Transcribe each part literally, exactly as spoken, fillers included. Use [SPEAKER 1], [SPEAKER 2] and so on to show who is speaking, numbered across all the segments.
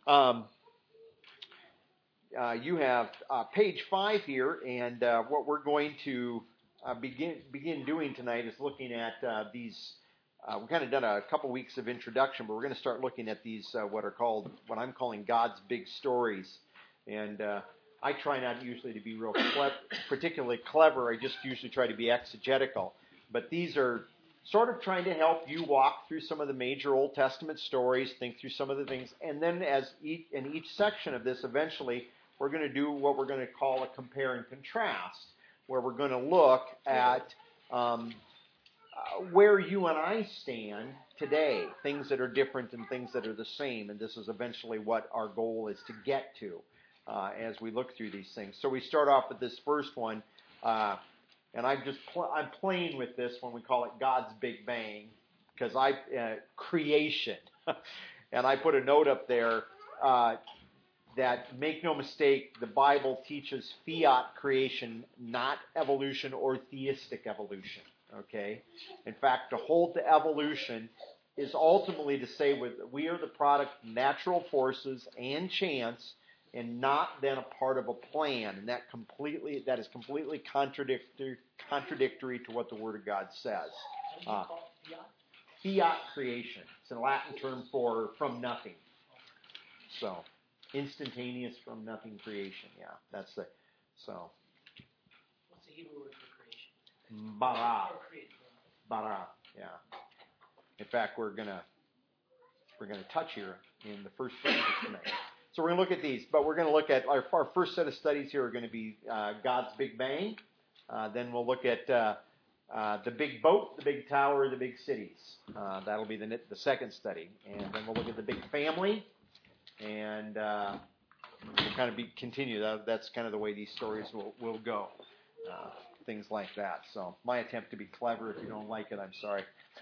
[SPEAKER 1] Um, uh, you have uh, page five here, and uh, what we're going to uh, begin begin doing tonight is looking at uh, these. Uh, we've kind of done a couple weeks of introduction, but we're going to start looking at these uh, what are called what I'm calling God's big stories, and uh, I try not usually to be real cle- particularly clever. I just usually try to be exegetical, but these are sort of trying to help you walk through some of the major Old Testament stories, think through some of the things, and then as each, in each section of this, eventually we're going to do what we're going to call a compare and contrast, where we're going to look at um, uh, where you and I stand today, things that are different and things that are the same, and this is eventually what our goal is to get to uh, as we look through these things. So we start off with this first one. Uh, And I'm just pl- I'm playing with this when we call it God's Big Bang, because I uh, creation, and I put a note up there uh, that make no mistake, the Bible teaches fiat creation, not evolution or theistic evolution. Okay, in fact, to hold to evolution is ultimately to say we are the product of natural forces and chance, and not then a part of a plan, and that completely that is completely contradictory contradictory to what the Word of God says. Uh, fiat creation. It's a Latin term for from nothing. So instantaneous from nothing creation. Yeah, that's the so.
[SPEAKER 2] What's the Hebrew word for creation?
[SPEAKER 1] Bara.
[SPEAKER 2] Or create.
[SPEAKER 1] Bara. Yeah. In fact, we're gonna we're gonna touch here in the first verse tonight. So we're going to look at these, but we're going to look at our, our first set of studies here are going to be uh, God's Big Bang. Uh, then we'll look at uh, uh, the big boat, the big tower, the big cities. Uh, that'll be the, the second study. And then we'll look at the big family, and uh, we'll kind of be continue. That, that's kind of the way these stories will, will go. Uh, things like that. So my attempt to be clever. If you don't like it, I'm sorry.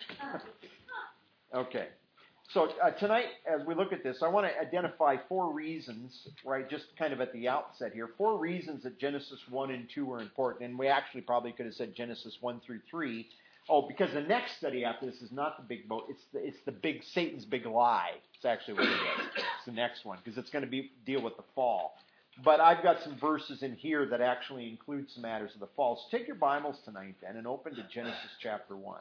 [SPEAKER 1] Okay. So uh, tonight, as we look at this, I want to identify four reasons, right, just kind of at the outset here, four reasons that Genesis one and two are important. And we actually probably could have said Genesis one through three. Oh, because the next study after this is not the big boat. It's the, it's the big, Satan's big lie. It's actually what it is. It's the next one, because it's going to be deal with the fall. But I've got some verses in here that actually include some matters of the fall. So take your Bibles tonight, then, and open to Genesis chapter one.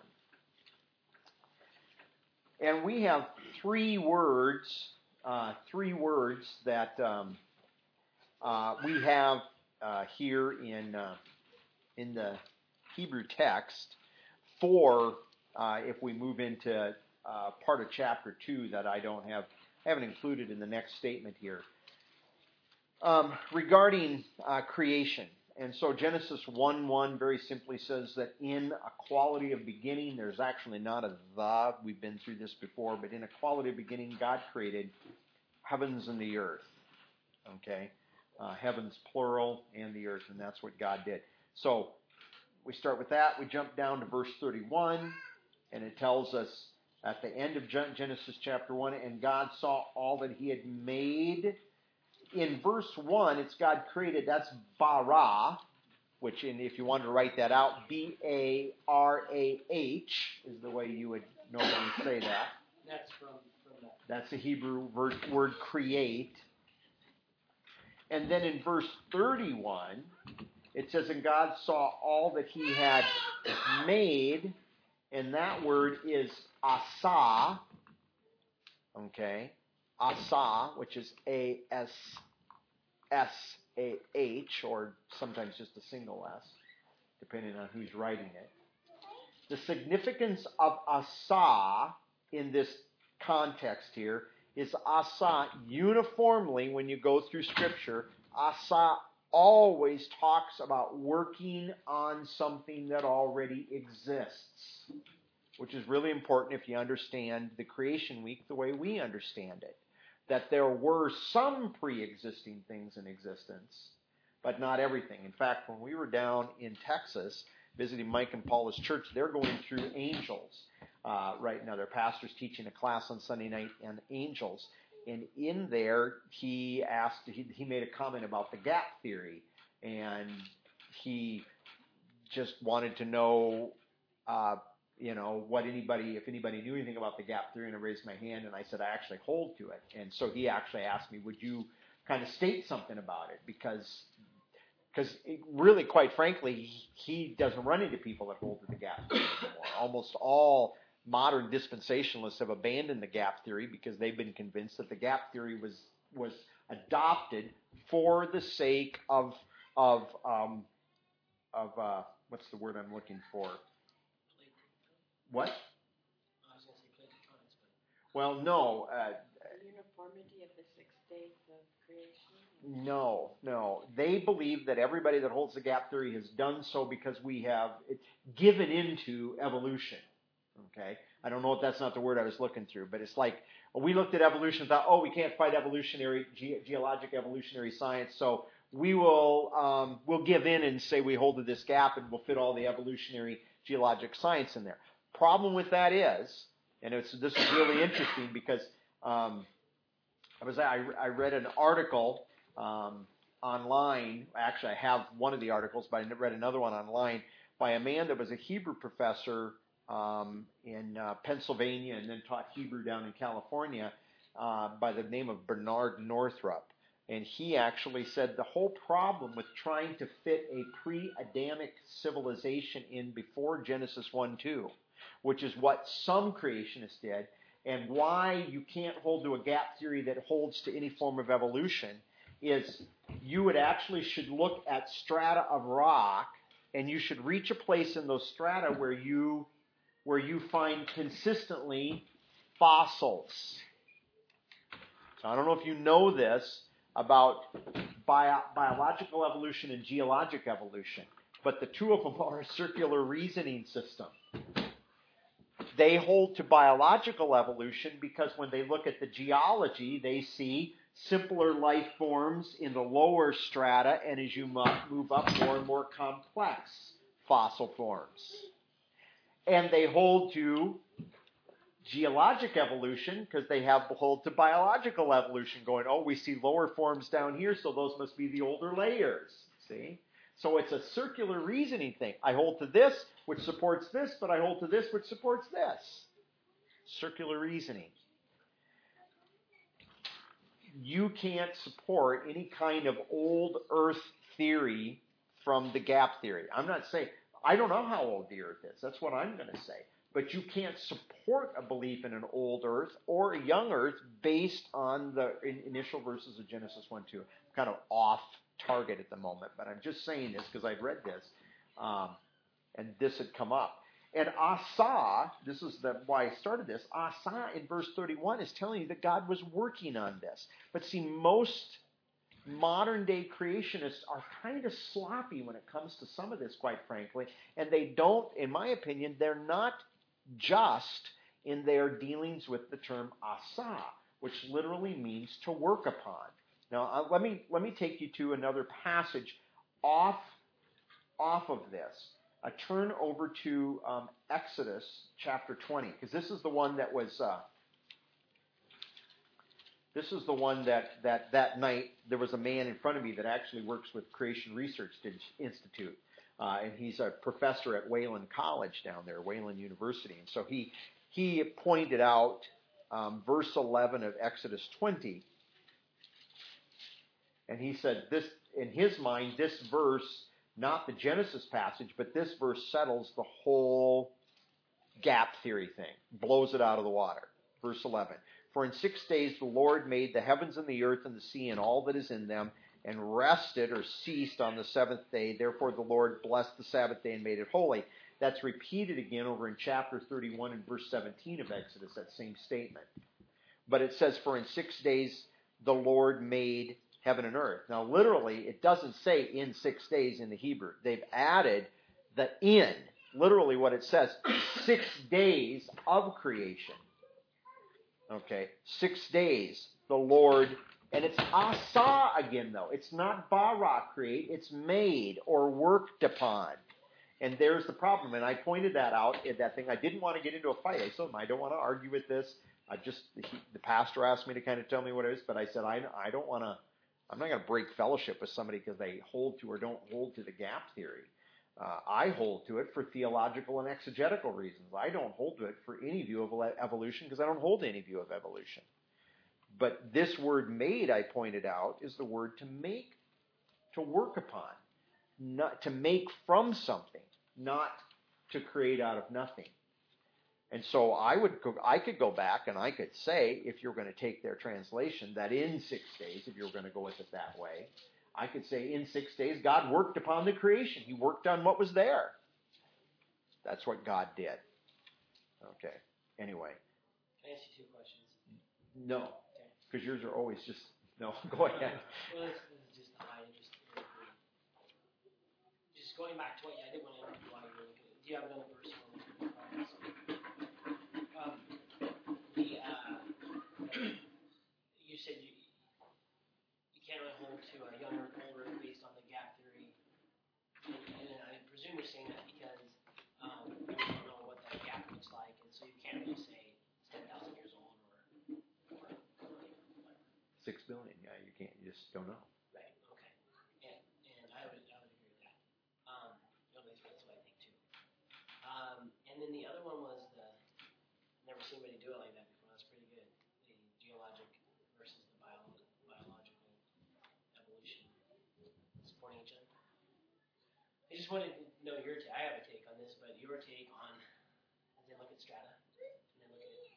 [SPEAKER 1] And we have three words, uh, three words that um, uh, we have uh, here in uh, in the Hebrew text. Four, uh, if we move into uh, part of chapter two that I don't have, I haven't included in the next statement here um, regarding uh, creation. And so Genesis one one very simply says that in a quality of beginning, there's actually not a the, we've been through this before, but in a quality of beginning, God created heavens and the earth. Okay? Uh, heavens plural and the earth, and that's what God did. So we start with that. We jump down to verse thirty-one, and it tells us at the end of Genesis chapter one, and God saw all that he had made. In verse one, it's God created. That's bara, which in, if you wanted to write that out, B A R A H is the way you would normally say that.
[SPEAKER 2] That's from, from that.
[SPEAKER 1] That's the Hebrew word, word create. And then in verse thirty-one, it says, and God saw all that he had made, and that word is asa, okay? Asa, which is A S S A H, or sometimes just a single S, depending on who's writing it. The significance of Asa in this context here is Asa uniformly, when you go through Scripture, Asa always talks about working on something that already exists, which is really important if you understand the creation week the way we understand it. That there were some pre-existing things in existence, but not everything. In fact, when we were down in Texas visiting Mike and Paula's church, they're going through angels uh, right now. Their pastor's teaching a class on Sunday night on angels. And in there, he asked, he, he made a comment about the gap theory. And he just wanted to know, uh, you know, what anybody, if anybody knew anything about the gap theory, and I raised my hand and I said, I actually hold to it. And so he actually asked me, would you kind of state something about it? Because, because really, quite frankly, he, he doesn't run into people that hold to the gap theory anymore. Almost all modern dispensationalists have abandoned the gap theory because they've been convinced that the gap theory was, was adopted for the sake of, of, um, of, uh, what's the word I'm looking for? What?
[SPEAKER 2] I was going to say Platonics, but
[SPEAKER 1] Well, no. Uh,
[SPEAKER 3] The uniformity of the six days of creation?
[SPEAKER 1] no, no. They believe that everybody that holds the gap theory has done so because we have it, given into evolution. Okay? I don't know if that's not the word I was looking through, but it's like we looked at evolution and thought, oh, we can't fight evolutionary, ge- geologic evolutionary science, so we will um, we'll give in and say we hold to this gap and we'll fit all the evolutionary geologic science in there. Problem with that is, and it's, this is really interesting because um, I was I, I read an article um, online. Actually, I have one of the articles, but I read another one online by a man that was a Hebrew professor um, in uh, Pennsylvania and then taught Hebrew down in California uh, by the name of Bernard Northrup. And he actually said the whole problem with trying to fit a pre-Adamic civilization in before Genesis one two, which is what some creationists did, and why you can't hold to a gap theory that holds to any form of evolution, is you would actually should look at strata of rock, and you should reach a place in those strata where you where you find consistently fossils. So I don't know if you know this about bio, biological evolution and geologic evolution, but the two of them are a circular reasoning system. They hold to biological evolution because when they look at the geology, they see simpler life forms in the lower strata, and as you move up, more and more complex fossil forms. And they hold to geologic evolution because they have hold to biological evolution, going, oh, we see lower forms down here, so those must be the older layers. See? So it's a circular reasoning thing. I hold to this, which supports this, but I hold to this, which supports this. Circular reasoning. You can't support any kind of old Earth theory from the gap theory. I'm not saying, I don't know how old the Earth is. That's what I'm going to say. But you can't support a belief in an old Earth or a young Earth based on the initial verses of Genesis one two. I'm kind of off target at the moment, but I'm just saying this because I'd read this, um, and this had come up. And Asa, this is the, why I started this, Asa in verse thirty-one is telling you that God was working on this. But see, most modern-day creationists are kind of sloppy when it comes to some of this, quite frankly, and they don't, in my opinion, they're not just in their dealings with the term Asa, which literally means to work upon. Now, uh, let me let me take you to another passage off, off of this. Uh, turn over to um, Exodus chapter twenty, because this is the one that was. Uh, this is the one that, that that night there was a man in front of me that actually works with Creation Research Institute, uh, and he's a professor at Wayland College down there, Wayland University, and so he he pointed out um, verse eleven of Exodus twenty. And he said this, in his mind, this verse, not the Genesis passage, but this verse settles the whole gap theory thing, blows it out of the water. Verse eleven. For in six days the Lord made the heavens and the earth and the sea and all that is in them, and rested or ceased on the seventh day. Therefore the Lord blessed the Sabbath day and made it holy. That's repeated again over in chapter thirty-one and verse seventeen of Exodus, that same statement. But it says, for in six days the Lord made heaven and earth. Now, literally, it doesn't say in six days in the Hebrew. They've added the in. Literally what it says, six days of creation. Okay, six days the Lord, and it's Asa again, though. It's not bara create, it's made or worked upon. And there's the problem, and I pointed that out in that thing. I didn't want to get into a fight. I told him, I don't want to argue with this. I just, he, the pastor asked me to kind of tell me what it is, but I said, I, I don't want to, I'm not going to break fellowship with somebody because they hold to or don't hold to the gap theory. Uh, I hold to it for theological and exegetical reasons. I don't hold to it for any view of ele- evolution because I don't hold to any view of evolution. But this word made, I pointed out, is the word to make, to work upon, not to make from something, not to create out of nothing. And so I would go, I could go back and I could say, if you're going to take their translation, that in six days, if you're going to go with it that way, I could say in six days, God worked upon the creation. He worked on what was there. That's what God did. Okay. Anyway.
[SPEAKER 2] Can I ask you two questions?
[SPEAKER 1] No. Because yours are always just, no, go ahead.
[SPEAKER 2] Well, this, this is just high, just, just going back to what yeah, I did want to know why you were looking at. Do you have another verse for me? Um, the, uh, you said you, you can't really hold to a younger or older based on the gap theory. And, and I presume you're saying that because um, you don't know what that gap looks like, and so you can't really say it's ten thousand years old or, or whatever.
[SPEAKER 1] Six billion, yeah, you can't, you just don't know.
[SPEAKER 2] Right, okay. And, and I would I would agree with that. Um, at least that's what I think too. Um, and then the other one was the, never seen anybody do it like that before, that's pretty good. The geologic versus the bio, biological evolution supporting each other. I just wanted to know your take. I have a take on this, but your take on, as they look at strata, and they look at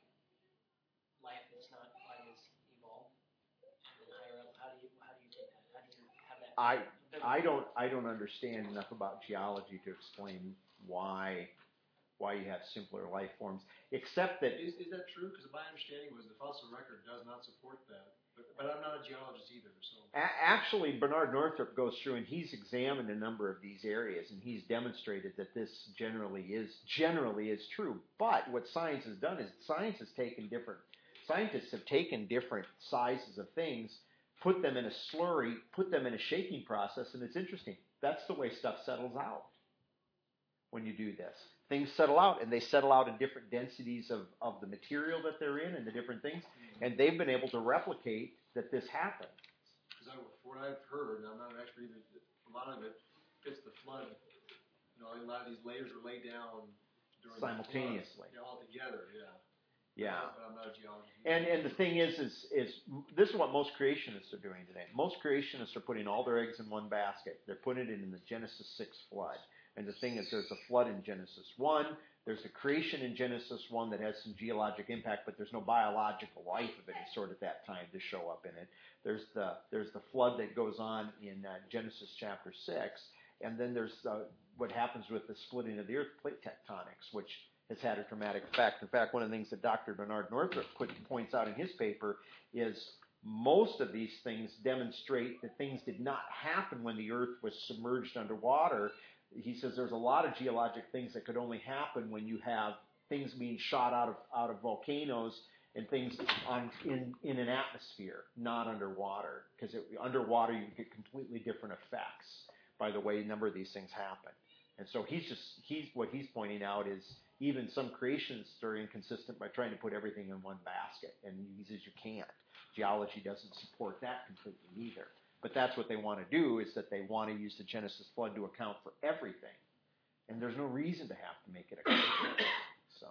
[SPEAKER 2] life that's not quite as evolved, and then higher up, how do you how do you take that? How do you have that?
[SPEAKER 1] I I don't I don't understand enough about geology to explain why why you have simpler life forms, except that
[SPEAKER 4] Is, is that true? Because my understanding was the fossil record does not support that. But, but I'm not a geologist either, so.
[SPEAKER 1] a- actually Bernard Northrop goes through and he's examined a number of these areas and he's demonstrated that this generally is generally is true. But what science has done is science has taken different scientists have taken different sizes of things, put them in a slurry, put them in a shaking process, and it's interesting. That's the way stuff settles out when you do this. Things settle out, and they settle out in different densities of, of the material that they're in and the different things, and they've been able to replicate that this happens.
[SPEAKER 4] Because I, from what I've heard, and I'm not an expert either, a lot of it fits the flood. You know, a lot of these layers are laid down during
[SPEAKER 1] Simultaneously.
[SPEAKER 4] The flood, yeah, all together, yeah.
[SPEAKER 1] Yeah.
[SPEAKER 4] But I'm not a geologist.
[SPEAKER 1] And and the thing is, is, is this is what most creationists are doing today. Most creationists are putting all their eggs in one basket. They're putting it in the Genesis six flood. And the thing is, there's a flood in Genesis one. There's a creation in Genesis one that has some geologic impact, but there's no biological life of any sort at that time to show up in it. There's the there's the flood that goes on in uh, Genesis chapter six, and then there's uh, what happens with the splitting of the earth, plate tectonics, which has had a dramatic effect. In fact, one of the things that Doctor Bernard Northrop put, points out in his paper is most of these things demonstrate that things did not happen when the earth was submerged underwater. He says there's a lot of geologic things that could only happen when you have things being shot out of out of volcanoes and things on in, in an atmosphere, not underwater. Because underwater you get completely different effects by the way a number of these things happen. And so he's just he's what he's pointing out is even some creationists are inconsistent by trying to put everything in one basket. And he says you can't. Geology doesn't support that completely either. But that's what they want to do, is that they want to use the Genesis flood to account for everything. And there's no reason to have to make it account for everything. So.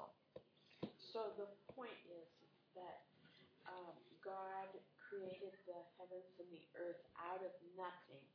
[SPEAKER 3] So the point is that um, God created the heavens and the earth out of nothing.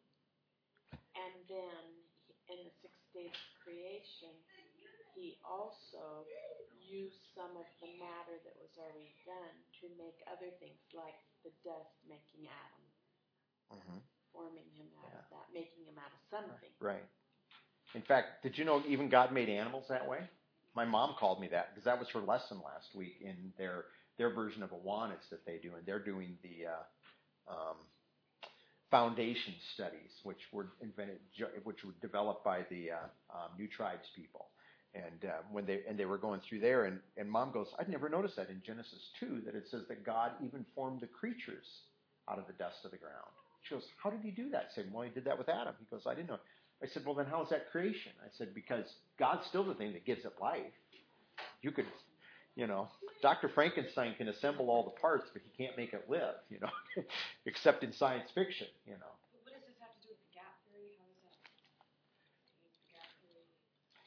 [SPEAKER 3] And then in the six days of creation, he also used some of the matter that was already done to make other things, like the dust making Adam. Mm-hmm. Forming him out yeah. of that, making him out of something.
[SPEAKER 1] Right. In fact, did you know even God made animals that way? My mom called me that because that was her lesson last week in their their version of Awanas that they do, and they're doing the uh, um, foundation studies, which were invented, which were developed by the uh, um, New Tribes people. And uh, when they and they were going through there, and, and Mom goes, I'd never noticed that in Genesis two, that it says that God even formed the creatures out of the dust of the ground. She goes, how did he do that? I said, well, he did that with Adam. He goes, I didn't know. I said, well, then how is that creation? I said, because God's still the thing that gives it life. You could, you know, Doctor Frankenstein can assemble all the parts, but he can't make it live, you know, except in science fiction, you know.
[SPEAKER 5] What does this have to do with the gap theory? How is that? The gap theory?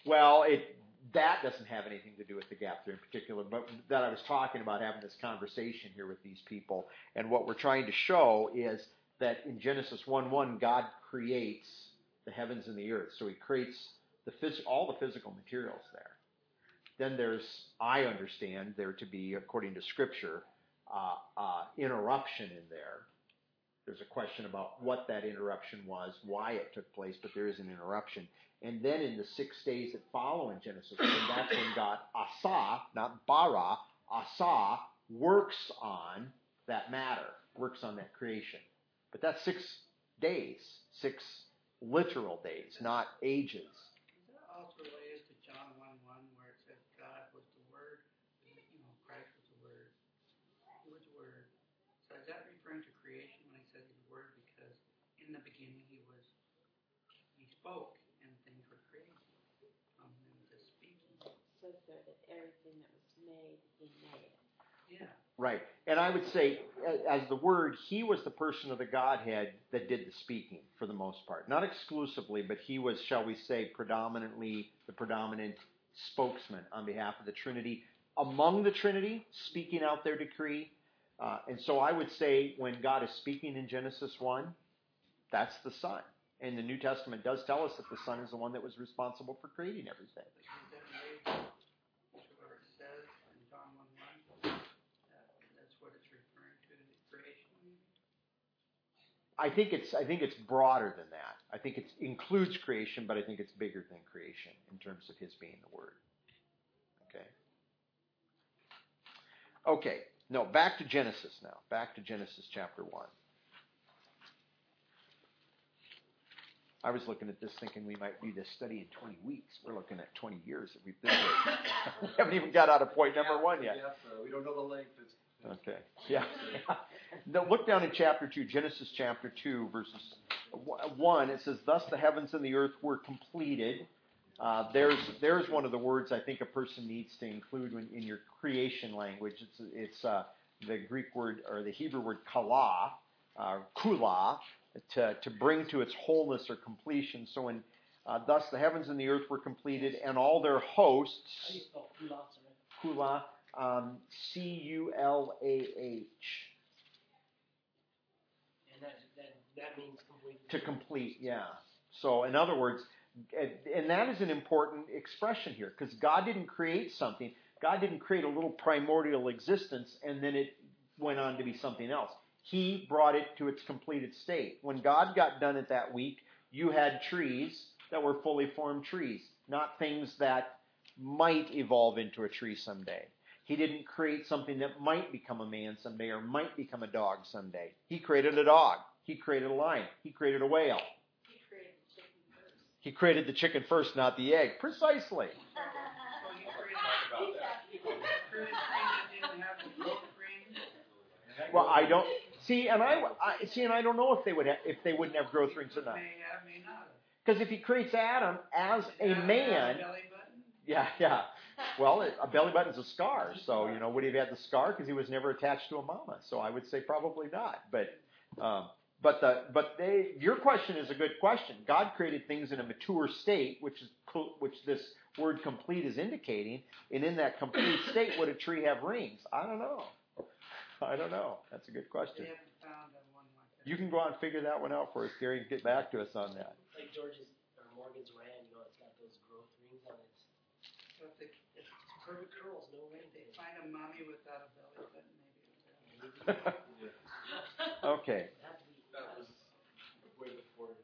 [SPEAKER 1] Well, it that doesn't have anything to do with the gap theory in particular, but that I was talking about having this conversation here with these people, and what we're trying to show is that in Genesis one one, God creates the heavens and the earth, so He creates the phys- all the physical materials there. Then there's, I understand there to be, according to Scripture, uh, uh, interruption in there. There's a question about what that interruption was, why it took place, but there is an interruption. And then in the six days that follow in Genesis one, that's when God, asa, not bara, asa, works on that matter, works on that creation. But that's six days, six literal days, not ages.
[SPEAKER 5] Is that also related to John one one, where it says God was the Word, you know, Christ was the Word, He was the Word. So is that referring to creation when He says He's the Word? Because in the beginning He was, He spoke and things were created from Him just speaking.
[SPEAKER 3] It says there that everything that was made, He made.
[SPEAKER 5] Yeah.
[SPEAKER 1] Right. And I would say, as the Word, He was the person of the Godhead that did the speaking for the most part. Not exclusively, but He was, shall we say, predominantly the predominant spokesman on behalf of the Trinity. Among the Trinity, speaking out their decree. Uh, and so I would say when God is speaking in Genesis one, that's the Son. And the New Testament does tell us that the Son is the one that was responsible for creating everything.
[SPEAKER 5] But is that related to where it says in John one one, that that's what it's referring to, the creation?
[SPEAKER 1] I think it's I think it's broader than that. I think it includes creation, but I think it's bigger than creation in terms of His being the Word. Okay. Okay. No, back to Genesis now. Back to Genesis chapter one. I was looking at this thinking we might do this study in twenty weeks. We're looking at twenty years that we've been here. We haven't even got out of point number one yet.
[SPEAKER 4] Yeah, so we don't know the length. It's,
[SPEAKER 1] Okay. Yeah. Now look down in chapter two, Genesis chapter two, verses one. It says, "Thus the heavens and the earth were completed." Uh, there's there's one of the words I think a person needs to include when, in your creation language. It's it's uh, the Greek word or the Hebrew word kala, uh, kula, to to bring to its wholeness or completion. So in uh, thus the heavens and the earth were completed, and all their hosts.
[SPEAKER 2] How do you spell kula, sorry?
[SPEAKER 1] Kula. Um, C U L A H.
[SPEAKER 2] And that, that, that means complete.
[SPEAKER 1] To complete, yeah. So, in other words, and that is an important expression here, because God didn't create something. God didn't create a little primordial existence and then it went on to be something else. He brought it to its completed state. When God got done at that week, you had trees that were fully formed trees, not things that might evolve into a tree someday. He didn't create something that might become a man someday or might become a dog someday. He created a dog. He created a lion. He created a whale.
[SPEAKER 3] He created the chicken first.
[SPEAKER 1] He created the chicken first, not the egg. Precisely.
[SPEAKER 5] So He created, He created trees that didn't have the growth rings.
[SPEAKER 1] Well, I don't see, and I, I see, and I don't know if they would have, if they wouldn't have growth rings or not.
[SPEAKER 5] May have, may not have.
[SPEAKER 1] Because if He creates Adam as a
[SPEAKER 5] Adam
[SPEAKER 1] man,
[SPEAKER 5] had a belly button?
[SPEAKER 1] yeah, yeah. Well, a belly button's a scar, so you know, would he have had the scar because he was never attached to a mama? So I would say probably not. But, um, but the, but they, your question is a good question. God created things in a mature state, which is which this word "complete" is indicating. And in that complete state, would a tree have rings? I don't know. I don't know. That's a good question.
[SPEAKER 5] They haven't found one like that.
[SPEAKER 1] You can go out and figure that one out for us, Gary, and get back to us on that.
[SPEAKER 2] Like George's or Morgan's Rand, you know, it's got those growth rings on it.
[SPEAKER 5] So if they, if
[SPEAKER 2] It's perfect curls, no rain
[SPEAKER 5] they
[SPEAKER 2] days.
[SPEAKER 5] find a mommy without a belly button, maybe it'll
[SPEAKER 4] yeah.
[SPEAKER 1] Okay.
[SPEAKER 2] It'd have to be-
[SPEAKER 4] That was way before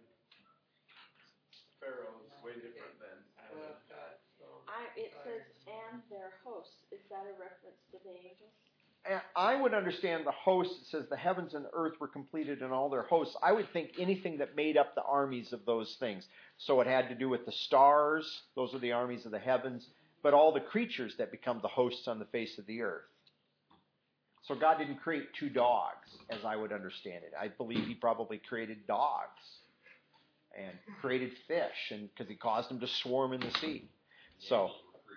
[SPEAKER 4] Pharaoh was way different than Adam.
[SPEAKER 5] Well, God, so
[SPEAKER 3] I, it says,
[SPEAKER 5] fire.
[SPEAKER 3] and their hosts. Is that a reference to the angels?
[SPEAKER 1] And I would understand the host. It says the heavens and the earth were completed and all their hosts. I would think anything that made up the armies of those things. So it had to do with the stars. Those are the armies of the heavens. But all the creatures that become the hosts on the face of the earth. So God didn't create two dogs, as I would understand it. I believe He probably created dogs and created fish, and because He caused them to swarm in the sea. So.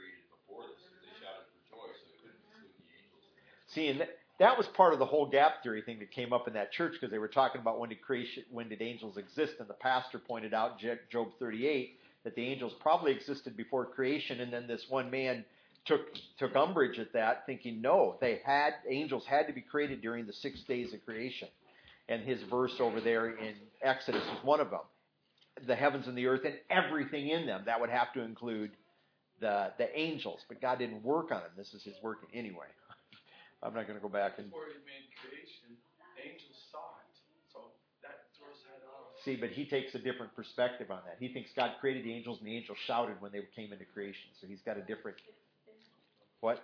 [SPEAKER 1] See, and that, that was part of the whole gap theory thing that came up in that church, because they were talking about when did creation, when did angels exist, and the pastor pointed out Job thirty-eight. that the angels probably existed before creation, and then this one man took took umbrage at that, thinking no, they had angels had to be created during the six days of creation. And his verse over there in Exodus is one of them. The heavens and the earth and everything in them. That would have to include the the angels. But God didn't work on them. This is his working anyway. I'm not going to go back and...
[SPEAKER 6] Before he made creation, angels saw it. So that throws that off.
[SPEAKER 1] See, but he takes a different perspective on that. He thinks God created the angels and the angels shouted when they came into creation. So he's got a different... What?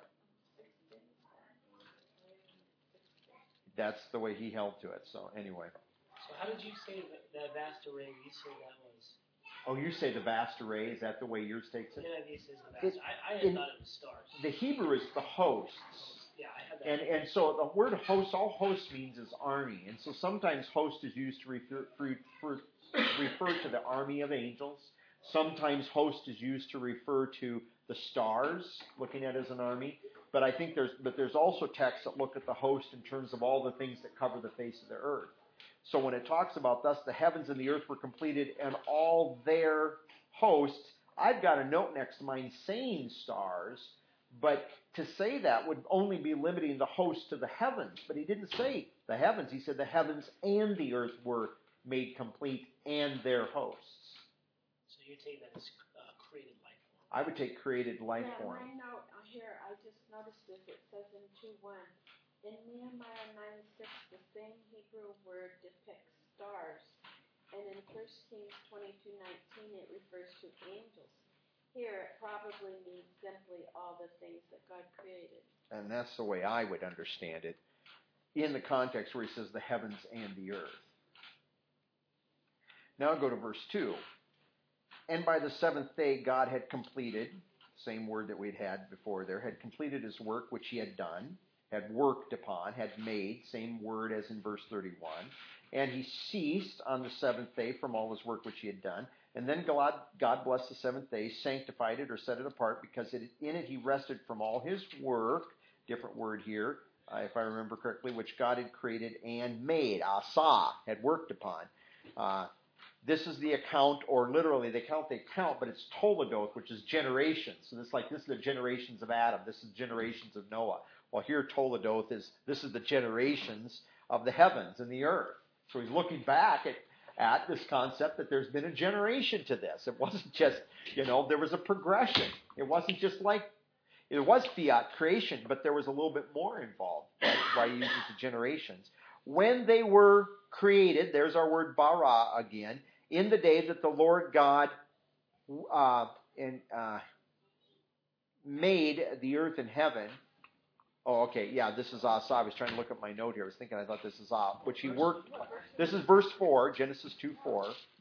[SPEAKER 1] That's the way he held to it. So anyway.
[SPEAKER 2] So how did you say that, that vast array? You said that was.
[SPEAKER 1] Oh, you say the vast array. Is that the way yours takes it?
[SPEAKER 2] N I V says the vast.
[SPEAKER 1] It-
[SPEAKER 2] I, I had
[SPEAKER 1] in-
[SPEAKER 2] thought it was stars.
[SPEAKER 1] The Hebrew is the hosts.
[SPEAKER 2] Yeah, I had that.
[SPEAKER 1] And and so the word host, all host means is army. And so sometimes host is used to refer, refer, refer to the army of angels. Sometimes host is used to refer to the stars, looking at as an army. But I think there's but there's also texts that look at the host in terms of all the things that cover the face of the earth. So when it talks about thus the heavens and the earth were completed and all their hosts, I've got a note next to mine saying stars, but to say that would only be limiting the host to the heavens. But he didn't say the heavens. He said the heavens and the earth were made complete and their hosts.
[SPEAKER 2] So you take that as uh, created life form.
[SPEAKER 1] I would take created life
[SPEAKER 3] Yeah,
[SPEAKER 1] form.
[SPEAKER 3] my note uh, here, I just noticed this. It says in two one, in Nehemiah nine six, the same Hebrew word depicts stars, and in First Kings twenty-two nineteen, it refers to angels. Here, it probably means simply all the things that God created.
[SPEAKER 1] And that's the way I would understand it in the context where he says the heavens and the earth. Now go to verse two. And by the seventh day God had completed, same word that we'd had before there, had completed his work which he had done, had worked upon, had made, same word as in verse thirty-one. And he ceased on the seventh day from all his work which he had done. And then God, God blessed the seventh day, sanctified it or set it apart, because it, in it he rested from all his work, different word here, uh, if I remember correctly, which God had created and made, asa, had worked upon. Uh, this is the account, or literally they count the account, but it's Toledoth, which is generations. So this like this is the generations of Adam. This is generations of Noah. Well, here Toledoth is this is the generations of the heavens and the earth. So he's looking back at, at this concept that there's been a generation to this. It wasn't just, you know, there was a progression. It wasn't just like, it was fiat creation, but there was a little bit more involved. That's why he uses the generations. When they were created, there's our word bara again, in the day that the Lord God uh, in, uh, made the earth and heaven. Oh, okay, yeah, this is Asa. I was trying to look at my note here. I was thinking I thought this is Ah, which he worked. This is verse four, Genesis two four.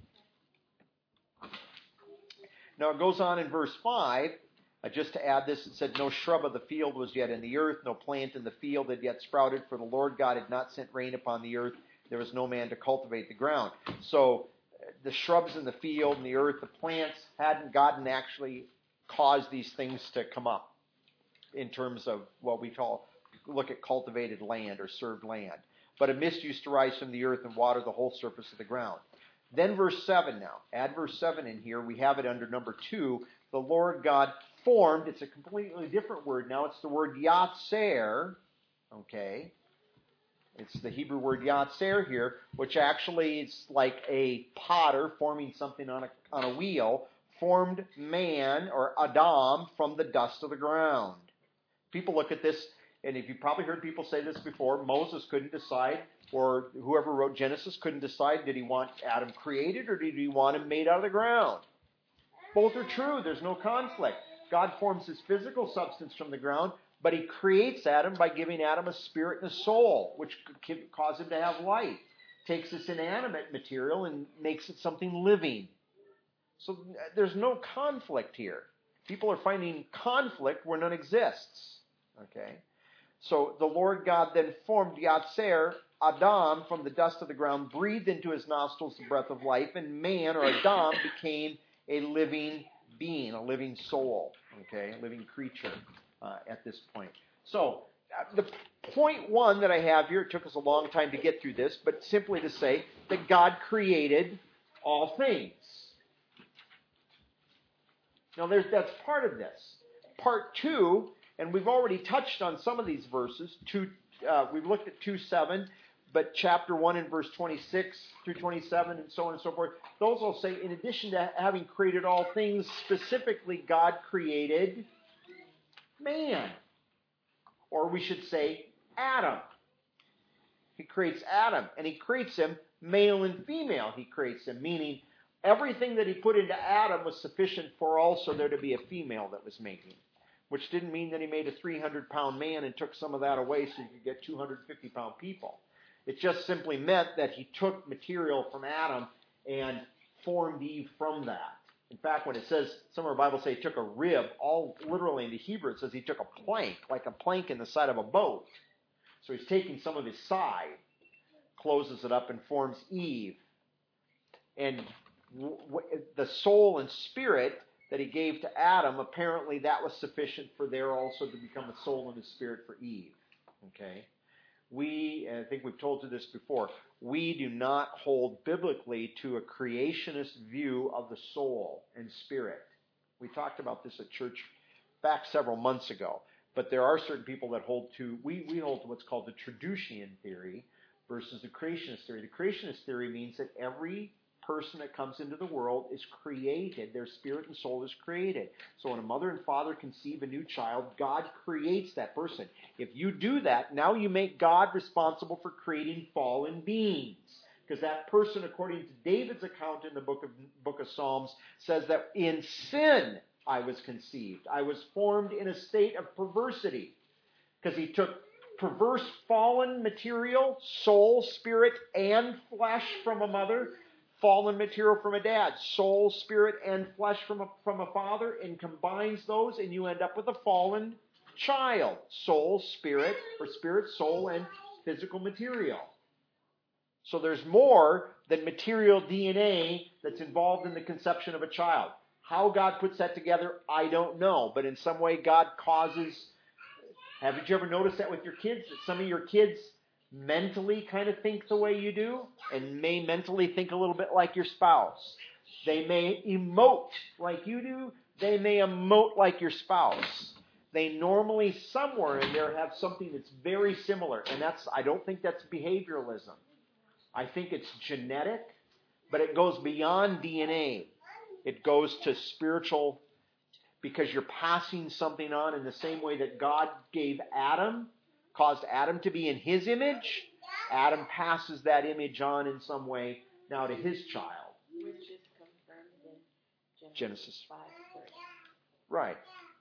[SPEAKER 1] Now it goes on in verse five. Uh, just to add this, it said, no shrub of the field was yet in the earth, no plant in the field had yet sprouted, for the Lord God had not sent rain upon the earth. There was no man to cultivate the ground. So uh, the shrubs in the field and the earth, the plants, hadn't gotten actually caused these things to come up in terms of what we call, look at cultivated land or served land. But a mist used to rise from the earth and water the whole surface of the ground. Then verse seven now. Add verse seven in here. We have it under number two. The Lord God formed. It's a completely different word now. It's the word yatser. Okay. It's the Hebrew word yatser here, which actually is like a potter forming something on a, on a wheel, formed man or Adam from the dust of the ground. People look at this, and if you've probably heard people say this before, Moses couldn't decide, or whoever wrote Genesis couldn't decide, did he want Adam created or did he want him made out of the ground? Both are true. There's no conflict. God forms his physical substance from the ground, but he creates Adam by giving Adam a spirit and a soul, which could cause him to have life. Takes this inanimate material and makes it something living. So there's no conflict here. People are finding conflict where none exists. Okay? So the Lord God then formed Yatser, Adam, from the dust of the ground, breathed into his nostrils the breath of life, and man, or Adam, became a living being, a living soul, okay, a living creature uh, at this point. So uh, the point one that I have here, it took us a long time to get through this, but simply to say that God created all things. Now, there's, that's part of this. Part two, and we've already touched on some of these verses. Two, uh, we've looked at two seven, but chapter one and verse twenty-six through twenty-seven and so on and so forth. Those will say, in addition to having created all things, specifically God created man. Or we should say Adam. He creates Adam, and he creates him male and female. He creates him, meaning everything that he put into Adam was sufficient for also there to be a female that was making. Which didn't mean that he made a three hundred pound man and took some of that away so you could get two hundred fifty pound people. It just simply meant that he took material from Adam and formed Eve from that. In fact, when it says, some of our Bibles say he took a rib, all literally in the Hebrew it says he took a plank, like a plank in the side of a boat. So he's taking some of his side, closes it up and forms Eve. And w- w- the soul and spirit that he gave to Adam, apparently that was sufficient for there also to become a soul and a spirit for Eve. Okay? We, and I think we've told you this before, we do not hold biblically to a creationist view of the soul and spirit. We talked about this at church back several months ago. But there are certain people that hold to, we, we hold to what's called the Traducian theory versus the creationist theory. The creationist theory means that every person that comes into the world is created. Their spirit and soul is created. So when a mother and father conceive a new child, God creates that person. If you do that, now you make God responsible for creating fallen beings. Because that person, according to David's account in the book of, book of Psalms, says that in sin I was conceived. I was formed in a state of perversity. Because he took perverse fallen material, soul, spirit, and flesh from a mother, fallen material from a dad, soul, spirit, and flesh from a, from a father, and combines those, and you end up with a fallen child. Soul, spirit, or spirit, soul, and physical material. So there's more than material D N A that's involved in the conception of a child. How God puts that together, I don't know. But in some way, God causes... Haven't you ever noticed that with your kids? That some of your kids mentally kind of think the way you do and may mentally think a little bit like your spouse. They may emote like you do. They may emote like your spouse. They normally somewhere in there have something that's very similar. And that's, I don't think that's behavioralism. I think it's genetic, but it goes beyond D N A. It goes to spiritual, because you're passing something on in the same way that God gave Adam, caused Adam to be in his image. Adam passes that image on in some way now to his child.
[SPEAKER 3] Which is confirmed in Genesis,
[SPEAKER 1] Genesis.
[SPEAKER 3] five thirty.
[SPEAKER 1] Right.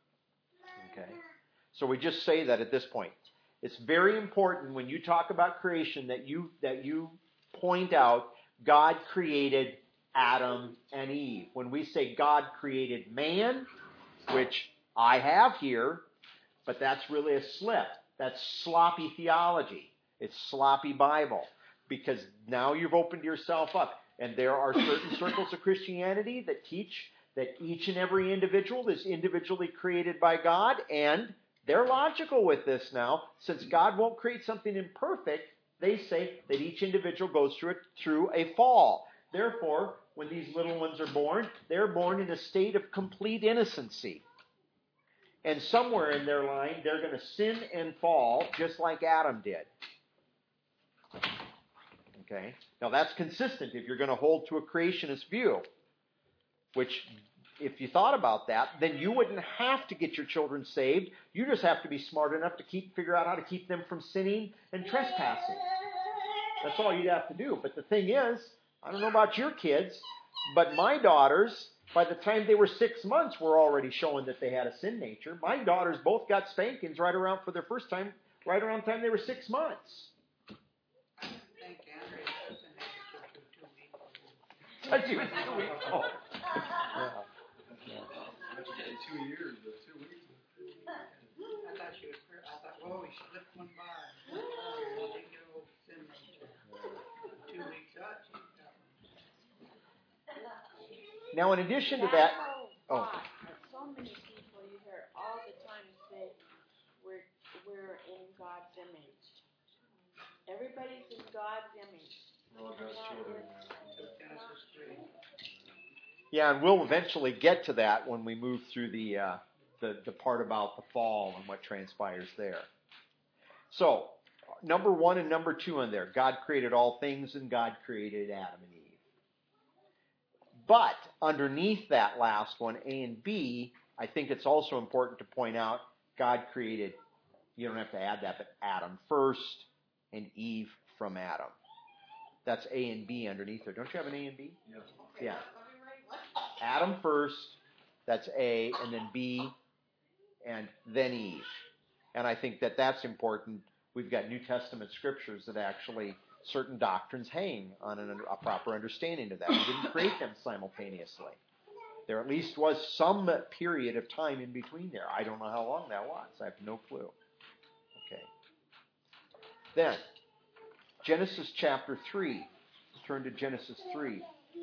[SPEAKER 1] Okay. So we just say that at this point. It's very important when you talk about creation that you that you point out God created Adam and Eve. When we say God created man, which I have here, but that's really a slip. That's sloppy theology. It's sloppy Bible. Because now you've opened yourself up. And there are certain circles of Christianity that teach that each and every individual is individually created by God. And they're logical with this now. Since God won't create something imperfect, they say that each individual goes through it through a fall. Therefore, when these little ones are born, they're born in a state of complete innocency. And somewhere in their line, they're going to sin and fall just like Adam did. Okay? Now that's consistent if you're going to hold to a creationist view. Which, if you thought about that, then you wouldn't have to get your children saved. You just have to be smart enough to keep figure out how to keep them from sinning and trespassing. That's all you'd have to do. But the thing is, I don't know about your kids, but my daughters, by the time they were six months, were already showing that they had a sin nature. My daughters both got spankings right around for their first time, right around the time they were six months.
[SPEAKER 5] I think Andrea doesn't have to two weeks.
[SPEAKER 1] But she was two weeks old. Yeah.
[SPEAKER 4] In two years, but two weeks.
[SPEAKER 5] I thought she was, I thought, whoa, we slipped one by. Oh, big old sin nature. Two weeks out, she got one.
[SPEAKER 1] Now, in addition to that, oh,
[SPEAKER 3] God, so many people you hear all the time say we're we're in God's image. Everybody's in God's image.
[SPEAKER 4] We're all God's children.
[SPEAKER 5] Genesis three.
[SPEAKER 1] Yeah, and we'll eventually get to that when we move through the, uh, the, the part about the fall and what transpires there. So, number one and number two in there. God created all things and God created Adam and Eve. But underneath that last one, A and B, I think it's also important to point out God created, you don't have to add that, but Adam first and Eve from Adam. That's A and B underneath there. Don't you have an A and B?
[SPEAKER 4] Yes.
[SPEAKER 1] Yeah. Adam first, that's A, and then B, and then Eve. And I think that that's important. We've got New Testament scriptures that actually certain doctrines hang on an, a proper understanding of that. We didn't create them simultaneously. There at least was some period of time in between there. I don't know how long that was. I have no clue. Okay. Then, Genesis chapter three. Turn to Genesis three.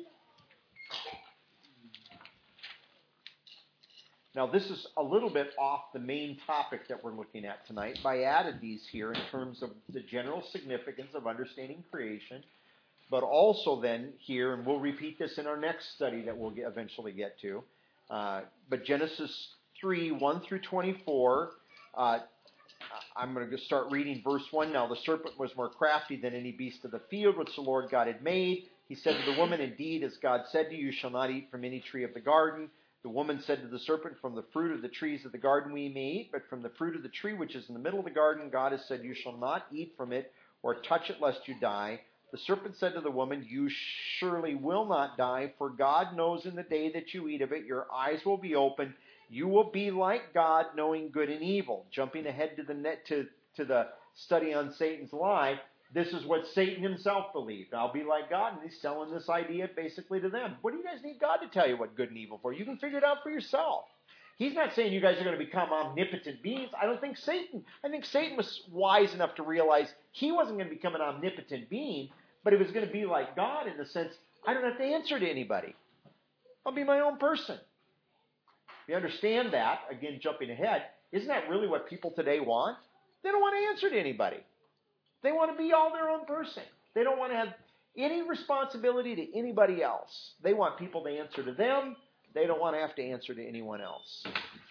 [SPEAKER 1] Now, this is a little bit off the main topic that we're looking at tonight, but I added these here in terms of the general significance of understanding creation, but also then here, and we'll repeat this in our next study that we'll get, eventually get to, uh, but Genesis three, one through twenty-four, uh, I'm going to start reading verse one. Now, the serpent was more crafty than any beast of the field which the Lord God had made. He said to the woman, indeed, as God said to you, you shall not eat from any tree of the garden. The woman said to the serpent, from the fruit of the trees of the garden we may eat, but from the fruit of the tree which is in the middle of the garden, God has said, you shall not eat from it or touch it lest you die. The serpent said to the woman, you surely will not die, for God knows in the day that you eat of it, your eyes will be opened. You will be like God, knowing good and evil. Jumping ahead to the net to, to the study on Satan's lie, this is what Satan himself believed. I'll be like God, and he's selling this idea basically to them. What do you guys need God to tell you what good and evil for? You can figure it out for yourself. He's not saying you guys are going to become omnipotent beings. I don't think Satan, I think Satan was wise enough to realize he wasn't going to become an omnipotent being, but he was going to be like God in the sense, I don't have to answer to anybody. I'll be my own person. You understand that, again, jumping ahead, isn't that really what people today want? They don't want to answer to anybody. They want to be all their own person. They don't want to have any responsibility to anybody else. They want people to answer to them. They don't want to have to answer to anyone else.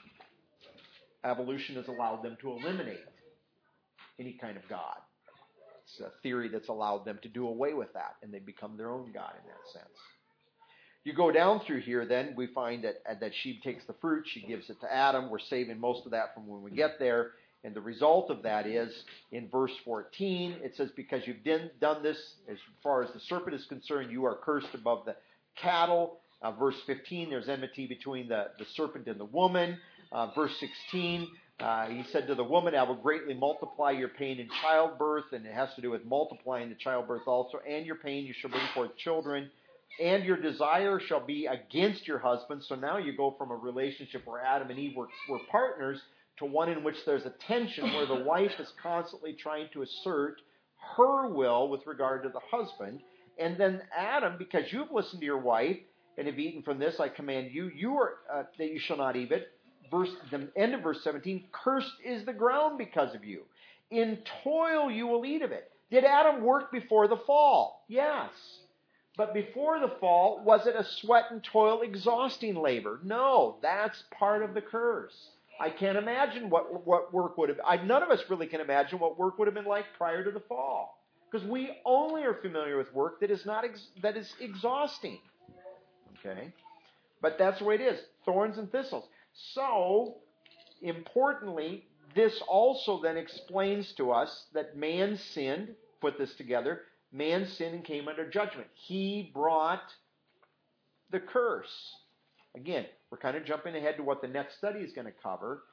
[SPEAKER 1] Evolution has allowed them to eliminate any kind of God. It's a theory that's allowed them to do away with that, and they become their own God in that sense. You go down through here, then we find that, that she takes the fruit, she gives it to Adam. We're saving most of that from when we get there. And the result of that is, in verse fourteen, it says, because you've done this, as far as the serpent is concerned, you are cursed above the cattle. Uh, verse fifteen, there's enmity between the, the serpent and the woman. Uh, verse sixteen, uh, he said to the woman, I will greatly multiply your pain in childbirth, and it has to do with multiplying the childbirth also, and your pain, you shall bring forth children, and your desire shall be against your husband. So now you go from a relationship where Adam and Eve were, were partners to one in which there's a tension where the wife is constantly trying to assert her will with regard to the husband. And then Adam, because you've listened to your wife and have eaten from this, I command you, you are uh, that you shall not eat it. Verse, the end of verse seventeen, cursed is the ground because of you. In toil you will eat of it. Did Adam work before the fall? Yes. But before the fall, was it a sweat and toil exhausting labor? No, that's part of the curse. I can't imagine what what work would have. I, none of us really can imagine what work would have been like prior to the fall, because we only are familiar with work that is not ex, that is exhausting. Okay, but that's the way it is: thorns and thistles. So, importantly, this also then explains to us that man sinned. Put this together: man sinned and came under judgment. He brought the curse. Again, we're kind of jumping ahead to what the next study is going to cover.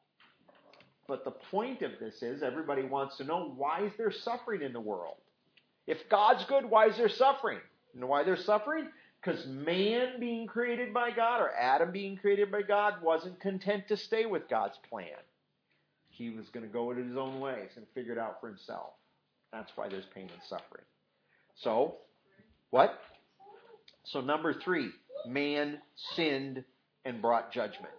[SPEAKER 1] But the point of this is everybody wants to know, why is there suffering in the world? If God's good, why is there suffering? You know why there's suffering? Because man being created by God, or Adam being created by God, wasn't content to stay with God's plan. He was going to go in his own way. He's going to figure it out for himself. That's why there's pain and suffering. So, what? So number three. Man sinned and brought judgment.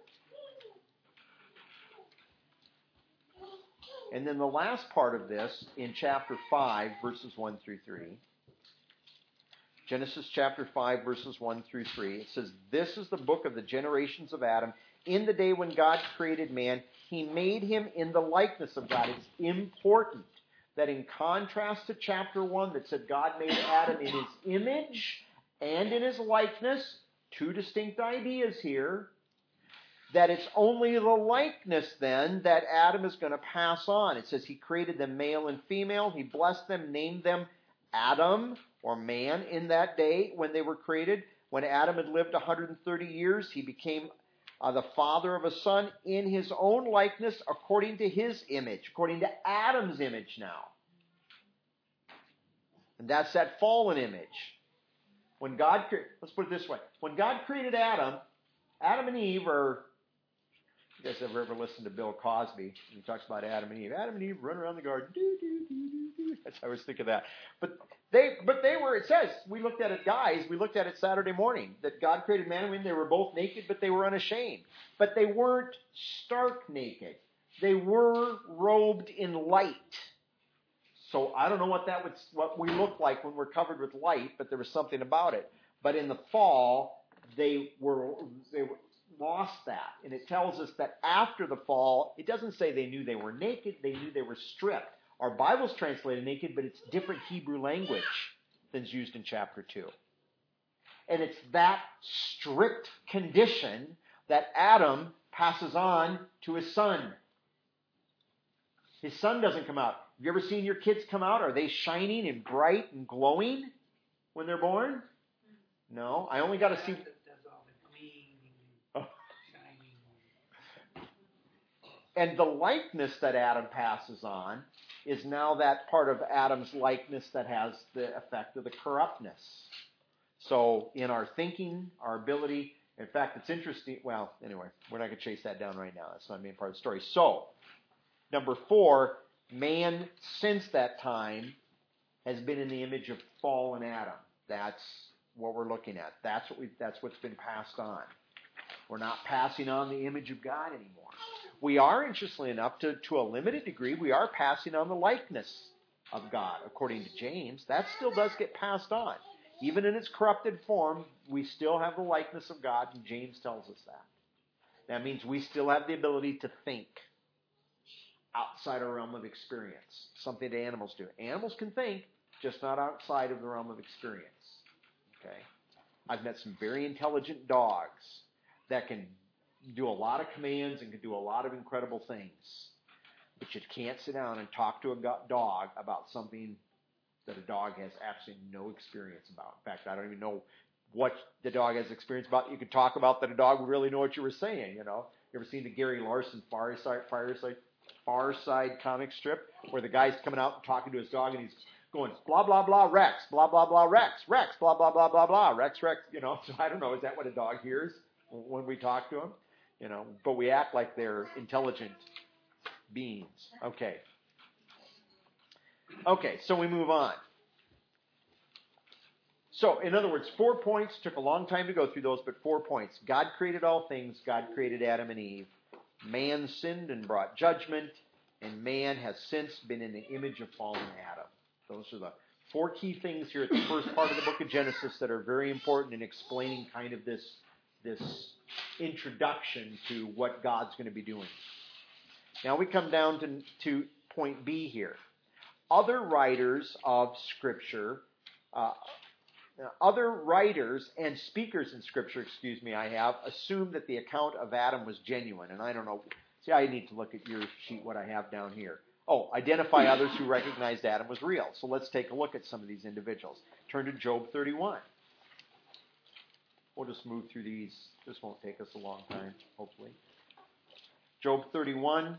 [SPEAKER 1] And then the last part of this, in chapter five, verses one through three. Genesis chapter five, verses one through three. It says, "This is the book of the generations of Adam. In the day when God created man, he made him in the likeness of God." It's important that in contrast to chapter one that said God made Adam in his image and in his likeness, two distinct ideas here, that it's only the likeness then that Adam is going to pass on. It says he created them male and female. He blessed them, named them Adam, or man, in that day when they were created. When Adam had lived one hundred thirty years, he became uh, the father of a son in his own likeness according to his image, according to Adam's image now. And that's that fallen image. When God, cre- let's put it this way. When God created Adam, Adam and Eve are, you guys ever ever listened to Bill Cosby? He talks about Adam and Eve. Adam and Eve run around the garden. Doo, doo, doo, doo, doo. That's how I always think of that. But they, but they were, it says, we looked at it, guys, we looked at it Saturday morning, that God created man and woman. They were both naked, but they were unashamed. But they weren't stark naked. They were robed in light. So I don't know what that would, what we look like when we're covered with light, but there was something about it. But in the fall, they were, they were, lost that. And it tells us that after the fall, it doesn't say they knew they were naked, they knew they were stripped. Our Bible's translated naked, but it's different Hebrew language than's used in chapter two. And it's that stripped condition that Adam passes on to his son. His son doesn't come out. Have you ever seen your kids come out? Are they shining and bright and glowing when they're born? No. I only got to see... And the likeness that Adam passes on is now that part of Adam's likeness that has the effect of the corruptness. So in our thinking, our ability, in fact, it's interesting. Well, anyway, we're not going to chase that down right now. That's not the main part of the story. So, number four, man since that time has been in the image of fallen Adam. That's what we're looking at. That's what we. That's what's been passed on. We're not passing on the image of God anymore. We are, interestingly enough, to, to a limited degree, we are passing on the likeness of God, according to James. That still does get passed on. Even in its corrupted form, we still have the likeness of God, and James tells us that. That means we still have the ability to think outside our realm of experience, something that animals do. Animals can think, just not outside of the realm of experience. Okay? I've met some very intelligent dogs that can do a lot of commands and can do a lot of incredible things. But you can't sit down and talk to a dog about something that a dog has absolutely no experience about. In fact, I don't even know what the dog has experience about. You could talk about that a dog would really know what you were saying, you know. You ever seen the Gary Larson Far Side, Far Side, Far Side comic strip where the guy's coming out and talking to his dog and he's going, blah, blah, blah, Rex, blah, blah, blah, Rex, Rex, blah, blah, blah, blah, blah, Rex, Rex, you know. So I don't know, is that what a dog hears when we talk to him? You know, but we act like they're intelligent beings. Okay. Okay, so we move on. So, in other words, four points. Took a long time to go through those, but four points. God created all things. God created Adam and Eve. Man sinned and brought judgment, and man has since been in the image of fallen Adam. Those are the four key things here at the first part of the book of Genesis that are very important in explaining kind of this, this introduction to what God's going to be doing. Now we come down to, to point B here. Other writers of Scripture, uh, other writers and speakers in Scripture, excuse me, I have, assumed that the account of Adam was genuine. And I don't know. See, I need to look at your sheet, what I have down here. Oh, identify others who recognized Adam was real. So let's take a look at some of these individuals. Turn to Job thirty-one. We'll just move through these. This won't take us a long time, hopefully. Job thirty-one.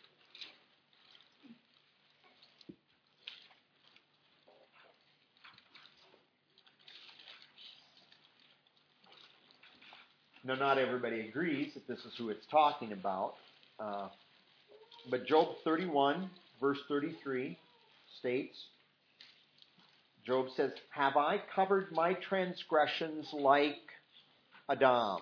[SPEAKER 1] Now, not everybody agrees that this is who it's talking about. Uh, but Job thirty-one, verse thirty-three states, Job says, "Have I covered my transgressions like Adam,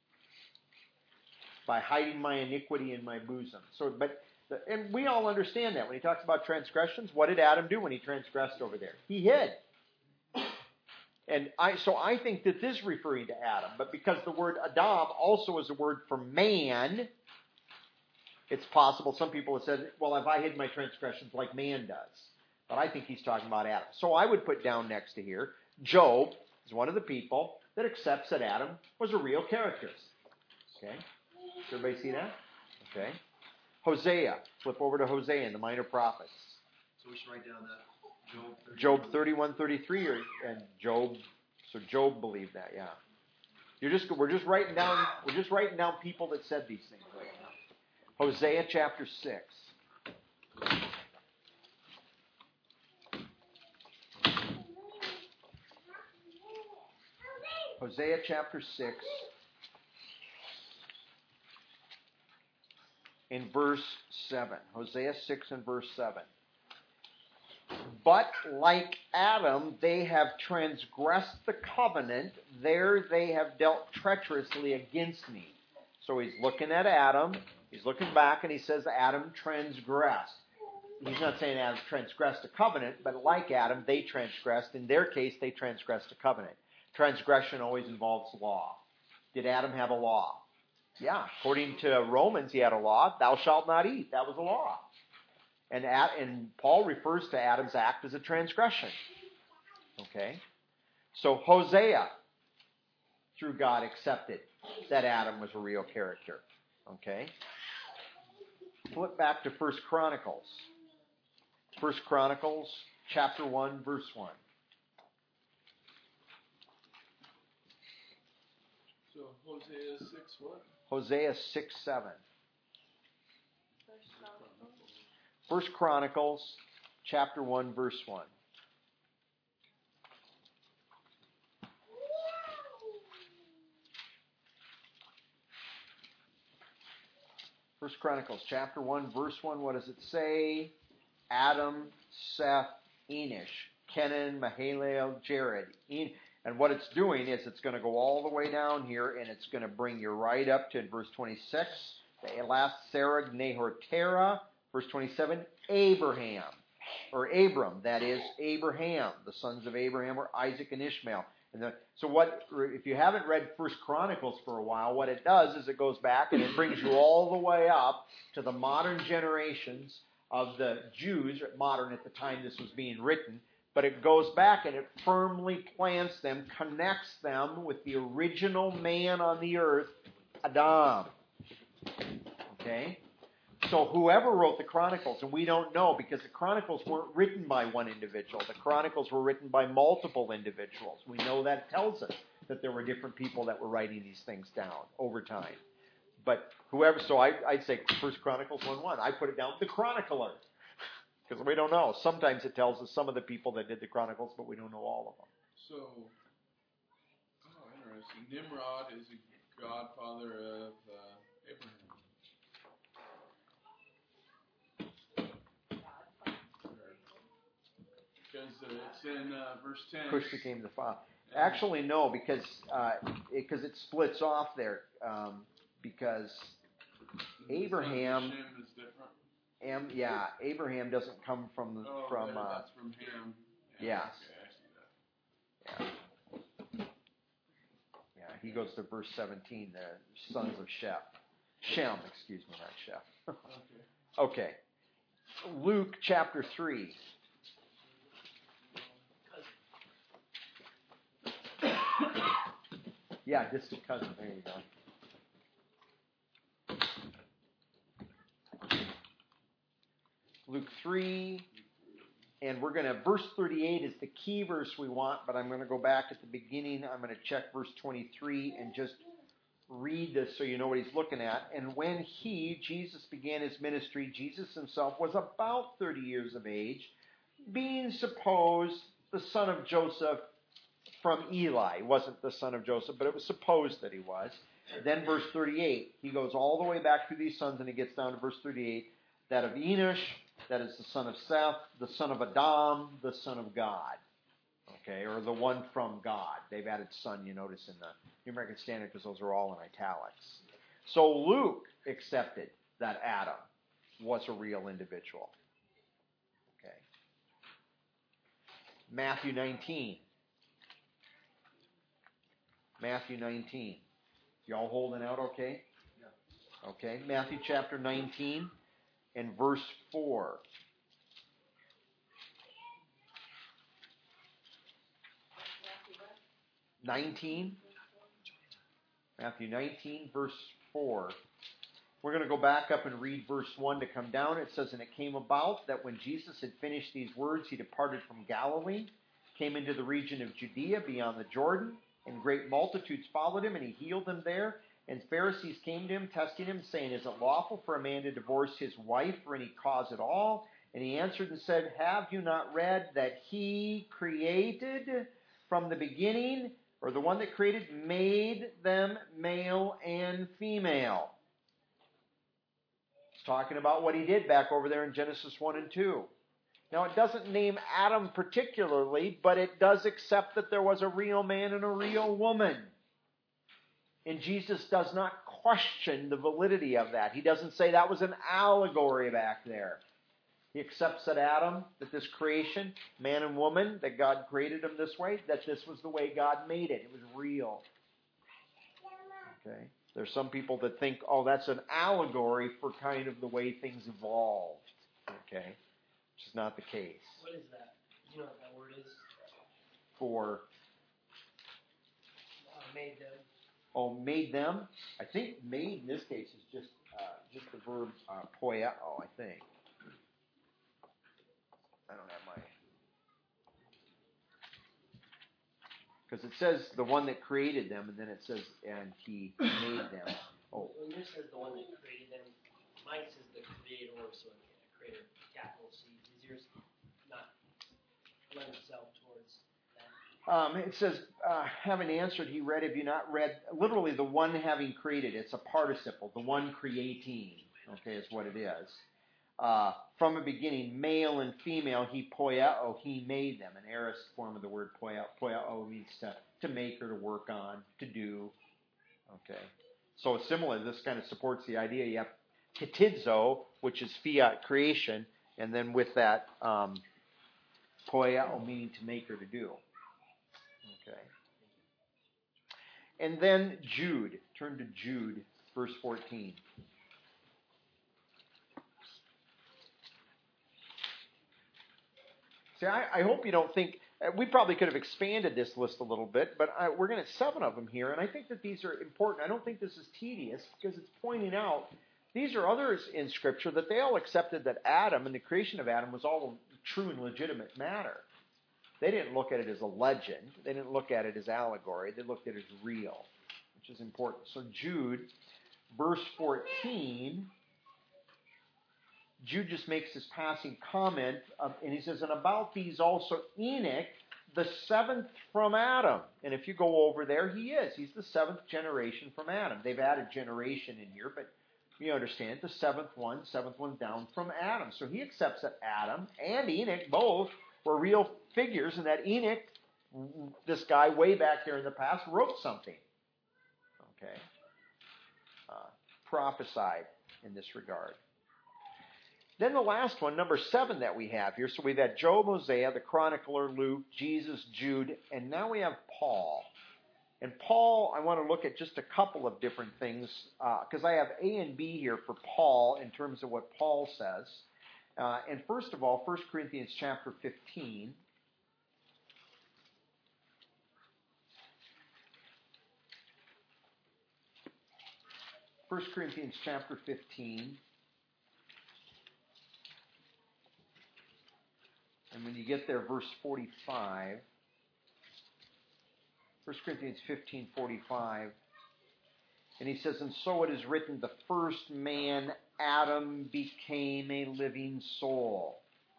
[SPEAKER 1] by hiding my iniquity in my bosom?" So, but, and we all understand that when he talks about transgressions. What did Adam do when he transgressed over there? He hid. And I, so I think that this is referring to Adam, but because the word Adam also is a word for man, it's possible some people have said, well, have I hid my transgressions like man does? But I think he's talking about Adam. So I would put down next to here, Job is one of the people that accepts that Adam was a real character. Okay? Does everybody see that? Okay. Hosea. Flip over to Hosea in the Minor Prophets.
[SPEAKER 4] So we should write down that Job.
[SPEAKER 1] Job thirty-one, thirty-three, or, and Job. So Job believed that. Yeah. You're just we're just writing down we're just writing down people that said these things right now. Hosea chapter six. Hosea chapter six. In verse seven. Hosea six and verse seven. But like Adam, they have transgressed the covenant. There they have dealt treacherously against me. So he's looking at Adam. He's looking back and he says Adam transgressed. He's not saying Adam transgressed a covenant, but like Adam, they transgressed. In their case, they transgressed a covenant. Transgression always involves law. Did Adam have a law? Yeah, according to Romans, he had a law. Thou shalt not eat. That was a law. And, at, and Paul refers to Adam's act as a transgression. Okay? So Hosea, through God, accepted that Adam was a real character. Okay? Flip back to First Chronicles. First Chronicles, chapter one, verse one.
[SPEAKER 6] So Hosea six what?
[SPEAKER 1] Hosea six seven.
[SPEAKER 3] First Chronicles.
[SPEAKER 1] First Chronicles, chapter one, verse one. First Chronicles, chapter one, verse one. What does it say? Adam, Seth, Enosh, Kenan, Mahalalel, Jared. En- and what it's doing is it's going to go all the way down here, and it's going to bring you right up to verse twenty-six. The last Serug, Nahor, Terah. Verse twenty-seven, Abraham, or Abram, that is Abraham. The sons of Abraham were Isaac and Ishmael. And the, so what? If you haven't read First Chronicles for a while, what it does is it goes back and it brings you all the way up to the modern generations of the Jews, modern at the time this was being written, but it goes back and it firmly plants them, connects them with the original man on the earth, Adam. Okay? So whoever wrote the Chronicles, and we don't know because the Chronicles weren't written by one individual. The Chronicles were written by multiple individuals. We know that tells us that there were different people that were writing these things down over time. But whoever, so I, I'd say First Chronicles one one. I put it down, the chronicler, because we don't know. Sometimes it tells us some of the people that did the Chronicles, but we don't know all of them.
[SPEAKER 6] So, oh, interesting. Nimrod is a godfather of uh, Abraham. Because uh, it's in uh, verse ten.
[SPEAKER 1] Cush became the father. Actually, no, because uh, it, cause it splits off there. Um, because Abraham,
[SPEAKER 6] Shem is different.
[SPEAKER 1] Am, yeah, Abraham doesn't come from
[SPEAKER 6] Oh,
[SPEAKER 1] from.
[SPEAKER 6] okay,
[SPEAKER 1] Uh,
[SPEAKER 6] that's from Ham.
[SPEAKER 1] yeah.
[SPEAKER 6] Okay, I see that.
[SPEAKER 1] yeah, yeah. He goes to verse seventeen. The sons of Sheth, Shem, excuse me, not Sheth.
[SPEAKER 6] Okay.
[SPEAKER 1] Okay, Luke chapter three. Yeah, distant cousin. There you go. Luke three, and we're going to, verse thirty-eight is the key verse we want, but I'm going to go back at the beginning. I'm going to check verse twenty-three and just read this so you know what he's looking at. And when he, Jesus, began his ministry, Jesus himself was about thirty years of age, being supposed the son of Joseph from Eli. He wasn't the son of Joseph, but it was supposed that he was. Then verse thirty-eight, he goes all the way back through these sons, and he gets down to verse thirty-eight, that of Enosh, that is the son of Seth, the son of Adam, the son of God. Okay, or the one from God. They've added son, you notice, in the New American Standard, because those are all in italics. So Luke accepted that Adam was a real individual. Okay. Matthew nineteen. Matthew nineteen. Y'all holding out okay? Yeah. Okay. Matthew chapter nineteen and verse four. nineteen. Matthew nineteen, verse four. We're going to go back up and read verse one to come down. It says, "And it came about that when Jesus had finished these words, he departed from Galilee, came into the region of Judea beyond the Jordan, and great multitudes followed him, and he healed them there. And Pharisees came to him, testing him, saying, Is it lawful for a man to divorce his wife for any cause at all? And he answered and said, Have you not read that he created from the beginning, or the one that created made them male and female?" It's talking about what he did back over there in Genesis one and two. Now, it doesn't name Adam particularly, but it does accept that there was a real man and a real woman. And Jesus does not question the validity of that. He doesn't say that was an allegory back there. He accepts that Adam, that this creation, man and woman, that God created them this way, that this was the way God made it. It was real. Okay? There's some people that think, oh, that's an allegory for kind of the way things evolved. Okay? Which is not the case.
[SPEAKER 2] What is that? Do you know what that word is?
[SPEAKER 1] For,
[SPEAKER 2] Uh, made them.
[SPEAKER 1] oh, made them? I think made in this case is just uh, just the verb uh, poieo, I think. I don't have my... Because it says the one that created them, and then it says, and he made them. Oh.
[SPEAKER 2] When yours says the one that created them, mine says the creator, so a creator, capital C. Is yours not lend itself towards that?
[SPEAKER 1] Um, it says, uh, having answered, he read, have you not read, literally the one having created, it's a participle, the one creating, okay, is what it is. Uh, from a beginning, male and female, he poieo, he made them. An aorist form of the word poieo. Poieo means to, to make or to work on, to do. Okay. So similar, this kind of supports the idea. You have ktizo, which is fiat creation, and then with that, um, poieo meaning to make or to do. Okay. And then Jude. Turn to Jude, verse fourteen. See, I, I hope you don't think, uh, we probably could have expanded this list a little bit, but I, we're going to have seven of them here, and I think that these are important. I don't think this is tedious, because it's pointing out, these are others in Scripture that they all accepted that Adam and the creation of Adam was all true and legitimate matter. They didn't look at it as a legend. They didn't look at it as allegory. They looked at it as real, which is important. So Jude, verse fourteen... Jude just makes this passing comment, of, and he says, and about these also Enoch, the seventh from Adam. And if you go over there, he is. He's the seventh generation from Adam. They've added generation in here, but you understand, the seventh one, seventh one down from Adam. So he accepts that Adam and Enoch both were real figures, and that Enoch, this guy way back there in the past, wrote something. Okay? Uh, prophesied in this regard. Then the last one, number seven that we have here. So we've had Job, Hosea, the chronicler, Luke, Jesus, Jude, and now we have Paul. And Paul, I want to look at just a couple of different things, because uh, I have A and B here for Paul in terms of what Paul says. Uh, and first of all, First Corinthians chapter fifteen. First Corinthians chapter fifteen. And when you get there, verse forty-five, First Corinthians fifteen, forty-five, and he says, and so it is written, the first man, Adam, became a living soul.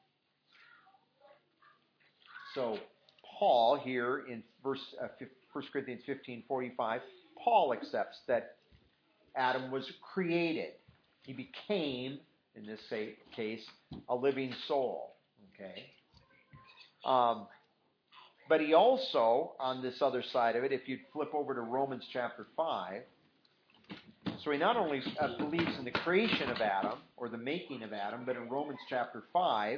[SPEAKER 1] So Paul here in verse uh, First Corinthians fifteen, forty-five, Paul accepts that Adam was created. He became, in this case, a living soul. Okay? Um, but he also, on this other side of it, if you flip over to Romans chapter five, so he not only uh, believes in the creation of Adam, or the making of Adam, but in Romans chapter five,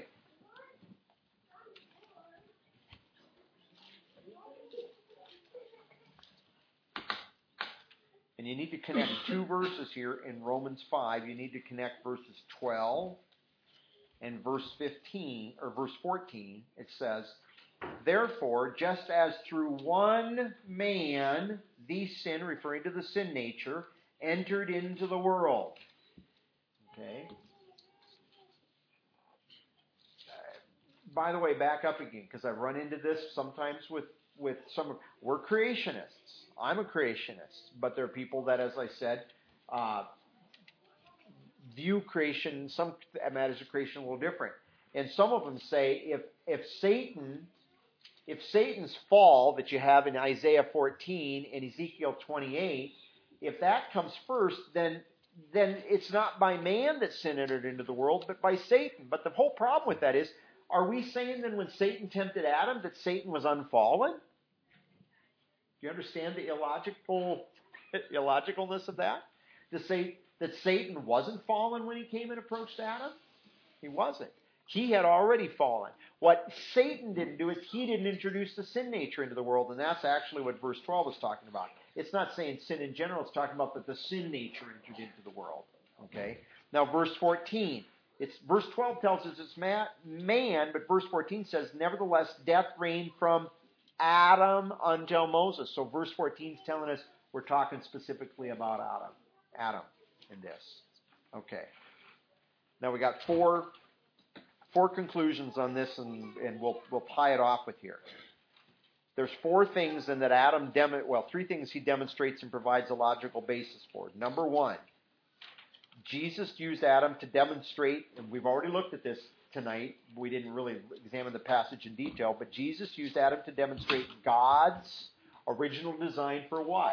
[SPEAKER 1] And you need to connect two verses here in Romans five. You need to connect verses twelve and verse fifteen, or verse fourteen. It says, therefore, just as through one man the sin, referring to the sin nature, entered into the world. Okay. By the way, back up again, because I've run into this sometimes with, with some of, we're creationists. I'm a creationist, but there are people that, as I said, uh, view creation, some matters of creation a little different. And some of them say if if Satan, if Satan's fall that you have in Isaiah fourteen and Ezekiel twenty-eight, if that comes first, then then it's not by man that sin entered into the world, but by Satan. But the whole problem with that is, are we saying then when Satan tempted Adam that Satan was unfallen? Do you understand the illogical illogicalness of that? To say that Satan wasn't fallen when he came and approached Adam? He wasn't. He had already fallen. What Satan didn't do is he didn't introduce the sin nature into the world, and that's actually what verse twelve is talking about. It's not saying sin in general, it's talking about that the sin nature entered into the world. Okay? Now verse fourteen. It's verse twelve tells us it's man, but verse fourteen says, nevertheless, death reigned from Adam until Moses. So verse fourteen is telling us we're talking specifically about Adam. Adam in this. Okay. Now we got four four conclusions on this, and, and we'll we'll tie it off with here. There's four things in that Adam dem- well, three things he demonstrates and provides a logical basis for. Number one, Jesus used Adam to demonstrate, and we've already looked at this tonight. We didn't really examine the passage in detail, but Jesus used Adam to demonstrate God's original design for what?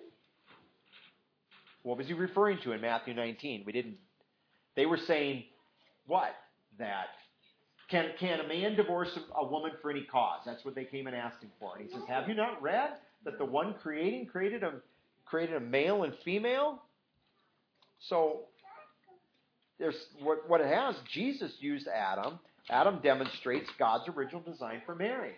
[SPEAKER 1] What was he referring to in Matthew nineteen? We didn't. They were saying what? That can can a man divorce a, a woman for any cause? That's what they came and asked him for. And he says, "Have you not read that the one creating created a created a male and female?" So there's what what it has. Jesus used Adam. Adam demonstrates God's original design for marriage.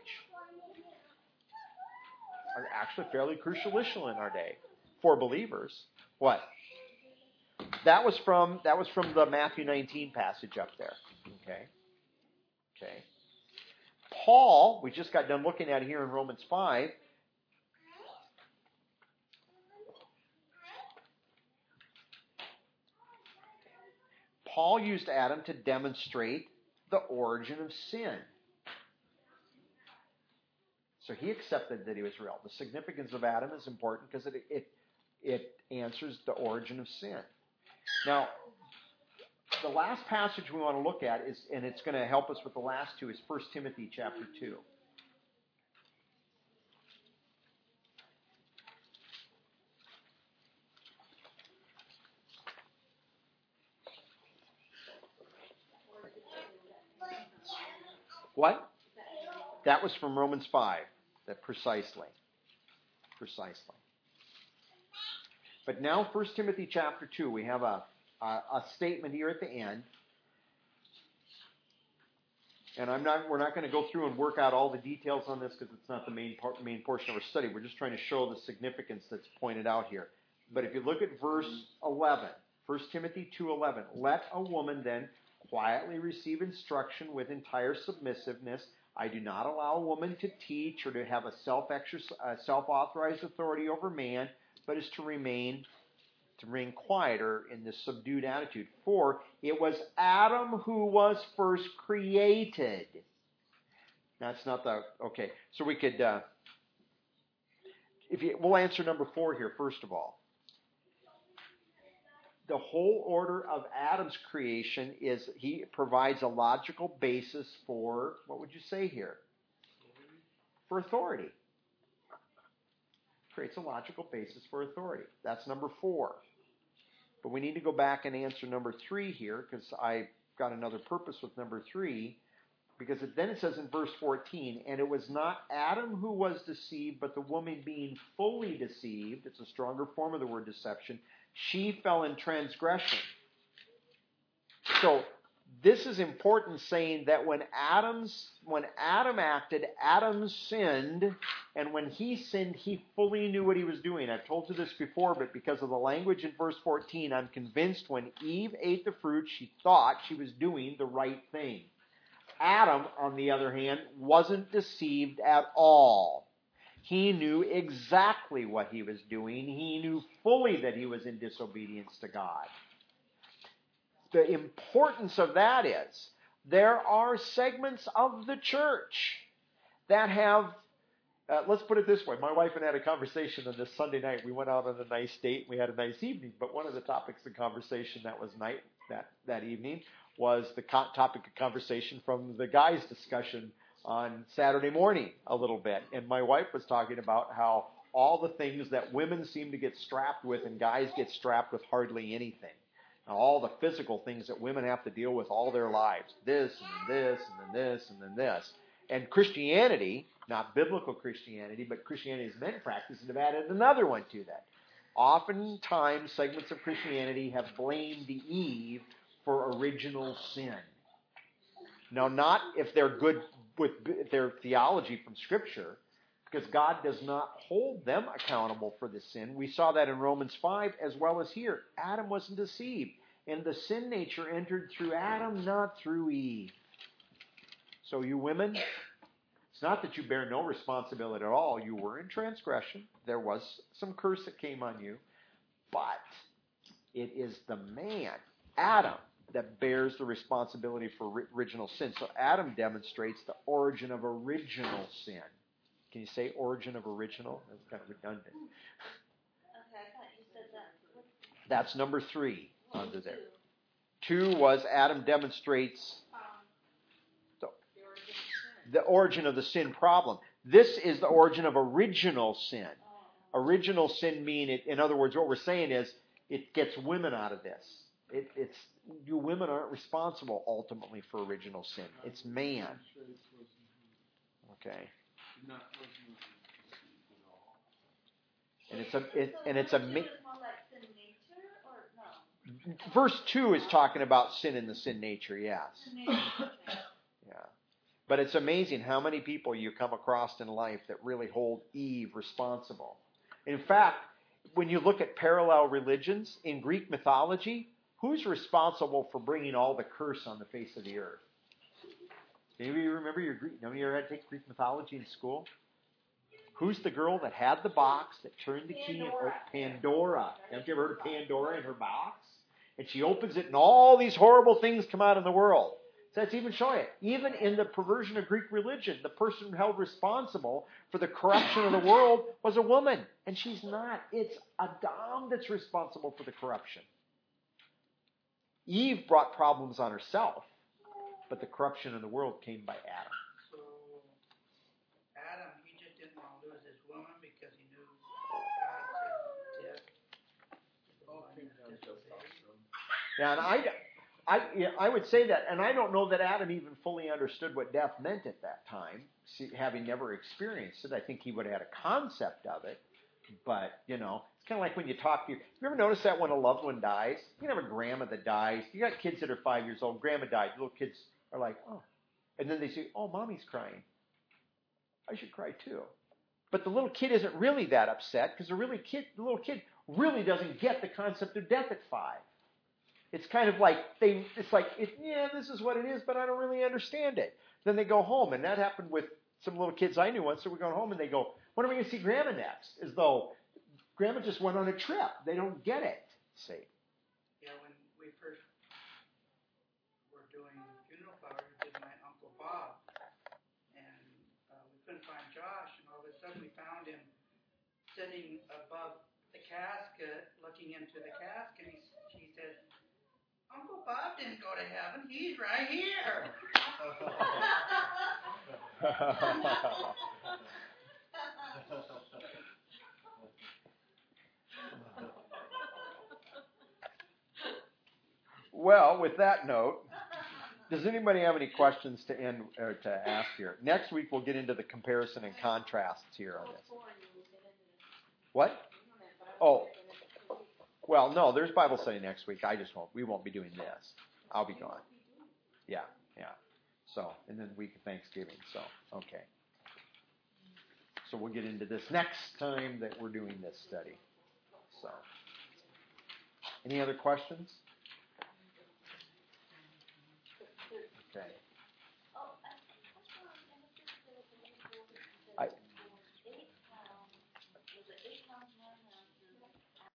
[SPEAKER 1] Are actually fairly crucial issue in our day for believers. What? That was from that was from the Matthew nineteen passage up there. Okay. Okay. Paul, we just got done looking at it here in Romans five. Paul used Adam to demonstrate the origin of sin. So he accepted that he was real. The significance of Adam is important because it it it answers the origin of sin. Now, the last passage we want to look at is, and it's going to help us with the last two, is First Timothy chapter two. What? That was from Romans five. That precisely. Precisely. But now, First Timothy chapter two, we have a, a, a statement here at the end. And I'm not. We're not going to go through and work out all the details on this because it's not the main part, main portion of our study. We're just trying to show the significance that's pointed out here. But if you look at verse eleven, First Timothy two eleven, let a woman then quietly receive instruction with entire submissiveness. I do not allow a woman to teach or to have a self-exercise, self-authorized authority over man, but is to remain to remain quieter in this subdued attitude. For it was Adam who was first created. That's not the okay. So we could uh, if you, we'll answer number four here first of all. The whole order of Adam's creation is he provides a logical basis for, what would you say here? For authority. Creates a logical basis for authority. That's number four. But we need to go back and answer number three here because I've got another purpose with number three. Because it, then it says in verse fourteen, and it was not Adam who was deceived, but the woman being fully deceived. It's a stronger form of the word deception. She fell in transgression. So this is important, saying that when Adam's when Adam acted, Adam sinned, and when he sinned, he fully knew what he was doing. I've told you this before, but because of the language in verse fourteen, I'm convinced when Eve ate the fruit, she thought she was doing the right thing. Adam, on the other hand, wasn't deceived at all. He knew exactly what he was doing. He knew fully that he was in disobedience to God. The importance of that is there are segments of the church that have, uh, let's put it this way. My wife and I had a conversation on this Sunday night. We went out on a nice date. We had a nice evening. But one of the topics of conversation that was night that, that evening was the co- topic of conversation from the guys' discussion on Saturday morning a little bit. And my wife was talking about how all the things that women seem to get strapped with and guys get strapped with hardly anything. Now, all the physical things that women have to deal with all their lives. This and then this and then this and then this. And Christianity, not biblical Christianity, but Christianity as men practice, have added another one to that. Oftentimes, segments of Christianity have blamed Eve for original sin. Now, not if they're good with their theology from Scripture, because God does not hold them accountable for the sin. We saw that in Romans five as well as here. Adam wasn't deceived, and the sin nature entered through Adam, not through Eve. So you women, it's not that you bear no responsibility at all. You were in transgression. There was some curse that came on you, but it is the man, Adam, that bears the responsibility for original sin. So Adam demonstrates the origin of original sin. Can you say origin of original? That's kind of redundant.
[SPEAKER 7] Okay, I thought you said that.
[SPEAKER 1] That's number three under there. Two was Adam demonstrates the, the origin of the sin problem. This is the origin of original sin. Original sin mean it. In other words, what we're saying is it gets women out of this. It, it's you women aren't responsible ultimately for original sin. It's man. Okay. And it's a it, and it's a ma- verse two is talking about sin in the sin nature. Yes. Yeah. But it's amazing how many people you come across in life that really hold Eve responsible. In fact, when you look at parallel religions in Greek mythology, who's responsible for bringing all the curse on the face of the earth? Maybe you remember your Greek. None of you ever had to take Greek mythology in school? Who's the girl that had the box that turned the key? And, oh, Pandora. Haven't you ever heard of Pandora in her box? And she opens it, and all these horrible things come out in the world. So that's even showing it. Even in the perversion of Greek religion, the person held responsible for the corruption of the world was a woman, and she's not. It's Adam that's responsible for the corruption. Eve brought problems on herself, but the corruption of the world came by Adam.
[SPEAKER 5] So, Adam, he just didn't want to lose his woman because he knew God said death.
[SPEAKER 1] Yeah, and I, I, yeah, I would say that, and I don't know that Adam even fully understood what death meant at that time, see, having never experienced it. I think he would have had a concept of it, but, you know, it's kind of like when you talk to your, you ever notice that when a loved one dies? You can have a grandma that dies. You got kids that are five years old. Grandma died. Little kids are like, oh. And then they say, oh, mommy's crying. I should cry too. But the little kid isn't really that upset because the really kid, the little kid really doesn't get the concept of death at five. It's kind of like they, it's like, it, yeah, this is what it is, but I don't really understand it. Then they go home, and that happened with some little kids I knew once. So we're going home, and they go, when are we going to see Grandma next? As though Grandma just went on a trip. They don't get it. See?
[SPEAKER 5] Yeah, when we first were doing funeral flowers, we did my Uncle Bob, and uh, we couldn't find Josh, and all of a sudden we found him sitting above the casket, looking into the casket. He, she said, Uncle Bob didn't go to heaven. He's right here.
[SPEAKER 1] Well, with that note, does anybody have any questions to end or to ask here? Next week we'll get into the comparison and contrasts here on this. What? Oh. Well, no, there's Bible study next week. I just won't. We won't be doing this. I'll be gone. Yeah, yeah. So, and then week of Thanksgiving. So, okay. So we'll get into this next time that we're doing this study. So, any other questions? Okay.